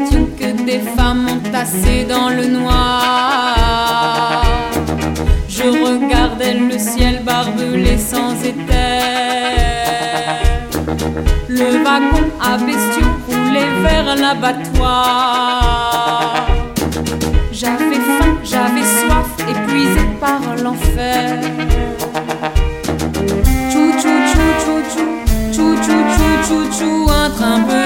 fortune que des femmes entassées dans le noir. Je regardais le ciel barbelé sans éther. Le wagon à bestiaux roulait vers l'abattoir. J'avais faim, j'avais soif, épuisé par l'enfer. Tchou tchou tchou tchou tchou tchou tchou tchou tchou tchou, un train